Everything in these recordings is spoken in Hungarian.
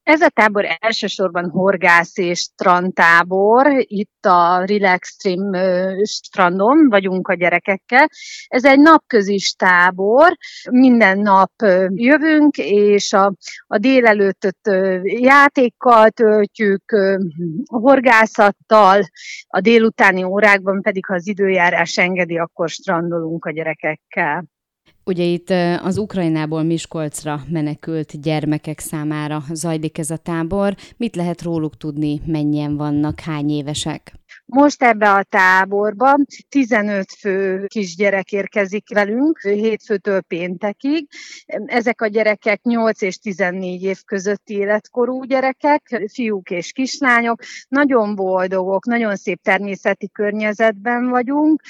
Ez a tábor elsősorban horgász és strandtábor, itt a Relax Stream strandon vagyunk a gyerekekkel. Ez egy napközis tábor, minden nap jövünk, és a délelőttöt játékkal töltjük, horgászattal, a délutáni órákban pedig, ha az időjárás engedi, akkor strandolunk a gyerekekkel. Ugye itt az Ukrajnából Miskolcra menekült gyermekek számára zajlik ez a tábor. Mit lehet róluk tudni, mennyien vannak, hány évesek? Most ebbe a táborba 15 fő kisgyerek érkezik velünk, hétfőtől péntekig. Ezek a gyerekek 8 és 14 év közötti életkorú gyerekek, fiúk és kislányok. Nagyon boldogok, nagyon szép természeti környezetben vagyunk,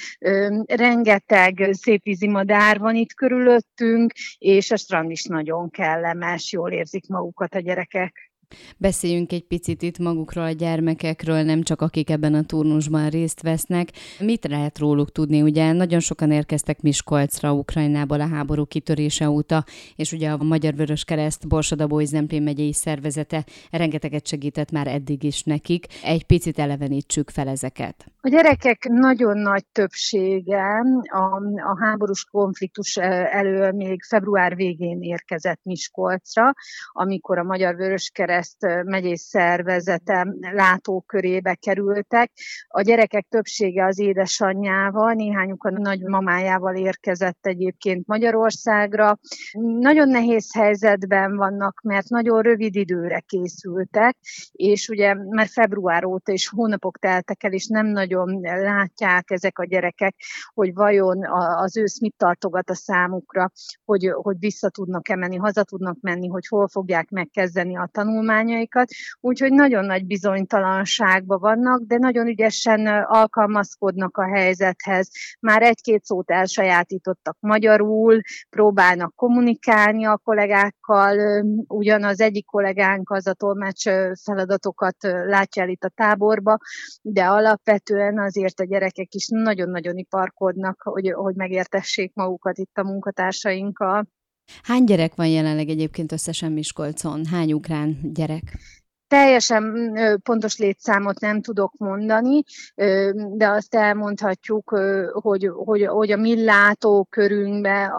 rengeteg szép vízimadár van itt körülöttünk, és a strand is nagyon kellemes, jól érzik magukat a gyerekek. Beszéljünk egy picit itt magukról, a gyermekekről, nem csak akik ebben a turnusban részt vesznek. Mit lehet róluk tudni? Ugye nagyon sokan érkeztek Miskolcra, Ukrajnából a háború kitörése óta, és ugye a Magyar Vöröskereszt Borsod-Abaúj-Zemplén megyei szervezete rengeteget segített már eddig is nekik. Egy picit elevenítsük fel ezeket. A gyerekek nagyon nagy többsége a háborús konfliktus elől még február végén érkezett Miskolcra, amikor a Magyar Vöröskereszt megyei szervezete látókörébe kerültek. A gyerekek többsége az édesanyjával, néhányuk a nagymamájával érkezett egyébként Magyarországra. Nagyon nehéz helyzetben vannak, mert nagyon rövid időre készültek, és ugye már február óta is hónapok teltek el, és nem nagyon látják ezek a gyerekek, hogy vajon az ősz mit tartogat a számukra, hogy vissza tudnak-e menni, haza tudnak menni, hogy hol fogják megkezdeni a tanulmányaikat. Úgyhogy nagyon nagy bizonytalanságban vannak, de nagyon ügyesen alkalmazkodnak a helyzethez. Már egy-két szót elsajátítottak magyarul, próbálnak kommunikálni a kollégákkal. Ugyan az egyik kollégánk az a tolmács feladatokat látja el itt a táborba, de alapvetően azért a gyerekek is nagyon-nagyon iparkodnak, hogy megértessék magukat itt a munkatársainkkal. Hány gyerek van jelenleg egyébként összesen Miskolcon? Hány ukrán gyerek? Teljesen pontos létszámot nem tudok mondani, de azt elmondhatjuk, hogy a mi látókörünkben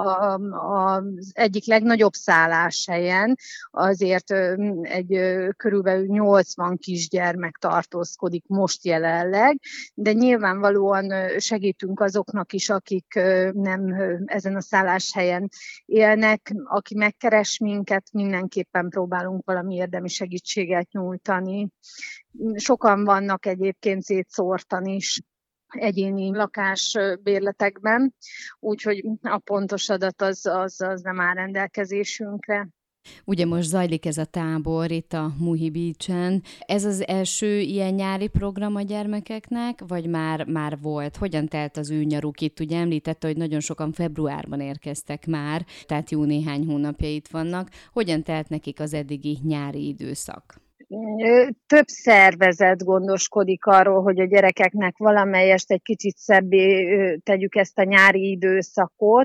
az egyik legnagyobb szálláshelyen azért egy körülbelül 80 kisgyermek tartózkodik most jelenleg, de nyilvánvalóan segítünk azoknak is, akik nem ezen a szálláshelyen élnek. Aki megkeres minket, mindenképpen próbálunk valami érdemi segítséget nyújtani. Sokan vannak egyébként szétszórtan is egyéni lakásbérletekben, úgyhogy a pontos adat az nem áll rendelkezésünkre. Ugye most zajlik ez a tábor itt a Muhi Beach-en. Ez az első ilyen nyári program a gyermekeknek, vagy már volt? Hogyan telt az ő nyaruk itt? Ugye említette, hogy nagyon sokan februárban érkeztek már, tehát jó néhány hónapja itt vannak. Hogyan telt nekik az eddigi nyári időszak? Több szervezet gondoskodik arról, hogy a gyerekeknek valamelyest egy kicsit szebbé tegyük ezt a nyári időszakot.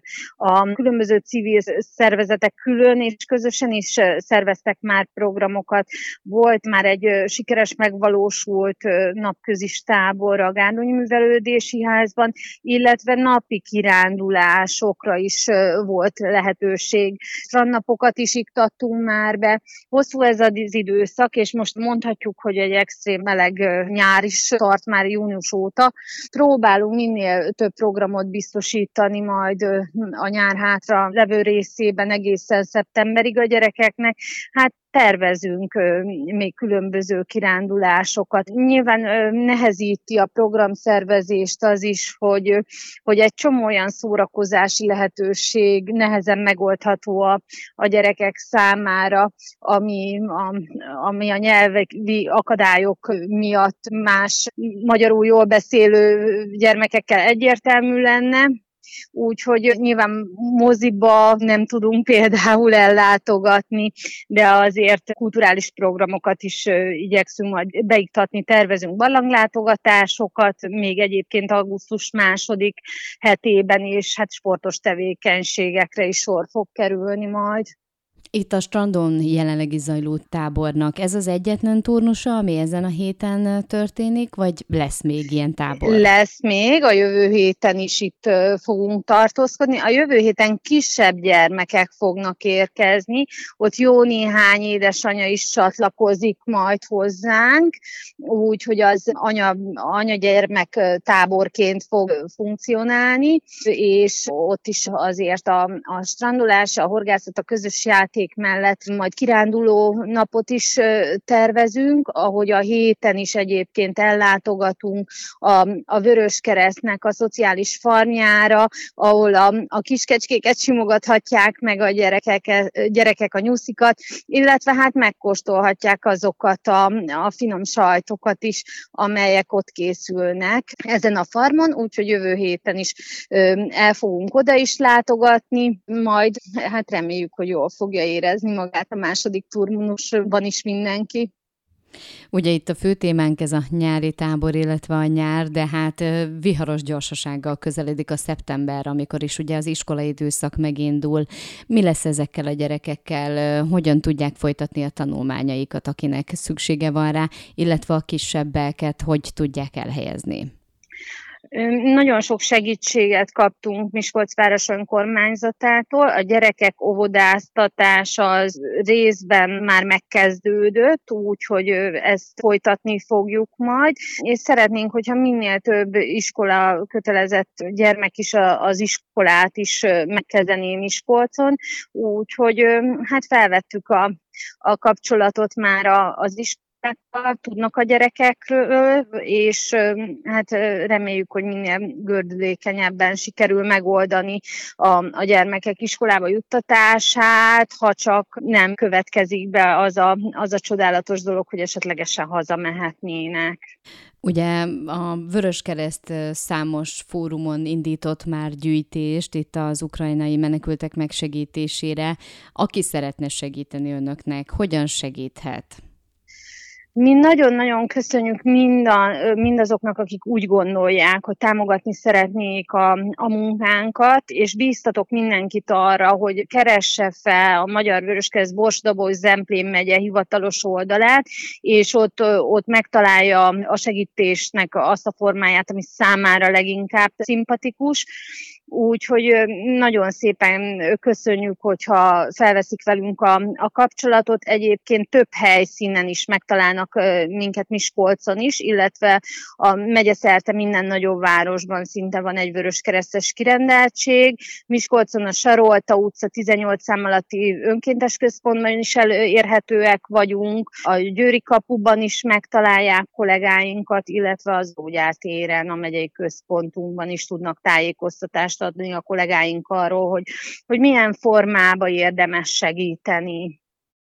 A különböző civil szervezetek külön és közösen is szerveztek már programokat. Volt már egy sikeres megvalósult napközis tábor a Gárdonyi Művelődési Házban, illetve napi kirándulásokra is volt lehetőség. Strandnapokat is iktattunk már be. Hosszú ez az időszak, és most mondhatjuk, hogy egy extrém meleg nyár is tart már június óta. Próbálunk minél több programot biztosítani majd a nyár hátra levő részében egészen szeptemberig a gyerekeknek. Hát tervezünk még különböző kirándulásokat. Nyilván nehezíti a programszervezést az is, hogy egy csomó olyan szórakozási lehetőség nehezen megoldható a gyerekek számára, ami a nyelvi akadályok miatt más magyarul jól beszélő gyermekekkel egyértelmű lenne. Úgyhogy nyilván moziba nem tudunk például ellátogatni, de azért kulturális programokat is igyekszünk majd beiktatni, tervezünk barlanglátogatásokat, még egyébként augusztus második hetében, és hát sportos tevékenységekre is sor fog kerülni majd. Itt a strandon jelenleg is zajló tábornak, ez az egyetlen turnusa, ami ezen a héten történik, vagy lesz még ilyen tábor? Lesz még, a jövő héten is itt fogunk tartózkodni. A jövő héten kisebb gyermekek fognak érkezni, ott jó néhány édesanya is csatlakozik majd hozzánk, úgyhogy az anya-gyermek táborként fog funkcionálni, és ott is azért a strandolás, a horgászat, a közös játék mellett majd kiránduló napot is tervezünk, ahogy a héten is egyébként ellátogatunk a Vöröskeresztnek a szociális farmjára, ahol a kiskecskéket simogathatják meg a gyerekek a nyuszikat, illetve hát megkóstolhatják azokat a finom sajtokat is, amelyek ott készülnek ezen a farmon, úgyhogy jövő héten is el fogunk oda is látogatni, majd hát reméljük, hogy jól fogja érezni magát a második turnusban is mindenki. Ugye itt a fő témánk ez a nyári tábor, illetve a nyár, de hát viharos gyorsasággal közeledik a szeptember, amikor is ugye az iskolai időszak megindul. Mi lesz ezekkel a gyerekekkel? Hogyan tudják folytatni a tanulmányaikat, akinek szüksége van rá, illetve a kisebbeket hogy tudják elhelyezni? Nagyon sok segítséget kaptunk Miskolc város önkormányzatától. A gyerekek óvodáztatása az részben már megkezdődött, úgyhogy ezt folytatni fogjuk majd. És szeretnénk, hogyha minél több iskola kötelezett gyermek is az iskolát is megkezdené Miskolcon. Úgyhogy hát felvettük a kapcsolatot már az iskolát, tudnak a gyerekekről, és hát reméljük, hogy minél gördülékenyebben sikerül megoldani a gyermekek iskolába juttatását, ha csak nem következik be az a csodálatos dolog, hogy esetlegesen hazamehetnének. Ugye a Vöröskereszt számos fórumon indított már gyűjtést itt az ukrajnai menekültek megsegítésére. Aki szeretne segíteni önöknek, hogyan segíthet? Mi nagyon-nagyon köszönjük mindazoknak, akik úgy gondolják, hogy támogatni szeretnék a munkánkat, és bíztatok mindenkit arra, hogy keresse fel a Magyar Vöröskereszt Borsod-Abaúj-Zemplén megye hivatalos oldalát, és ott megtalálja a segítésnek azt a formáját, ami számára leginkább szimpatikus. Úgyhogy nagyon szépen köszönjük, hogyha felveszik velünk a kapcsolatot. Egyébként több helyszínen is megtalálnak minket Miskolcon is, illetve a megyeszerte minden nagyobb városban szinte van egy vöröskeresztes kirendeltség. Miskolcon a Sarolta utca 18 szám alatti önkéntes központban is elérhetőek vagyunk. A Győri kapuban is megtalálják kollégáinkat, illetve az Ógyár téren, a megyei központunkban is tudnak tájékoztatást adni a kollégáink arról, hogy milyen formában érdemes segíteni.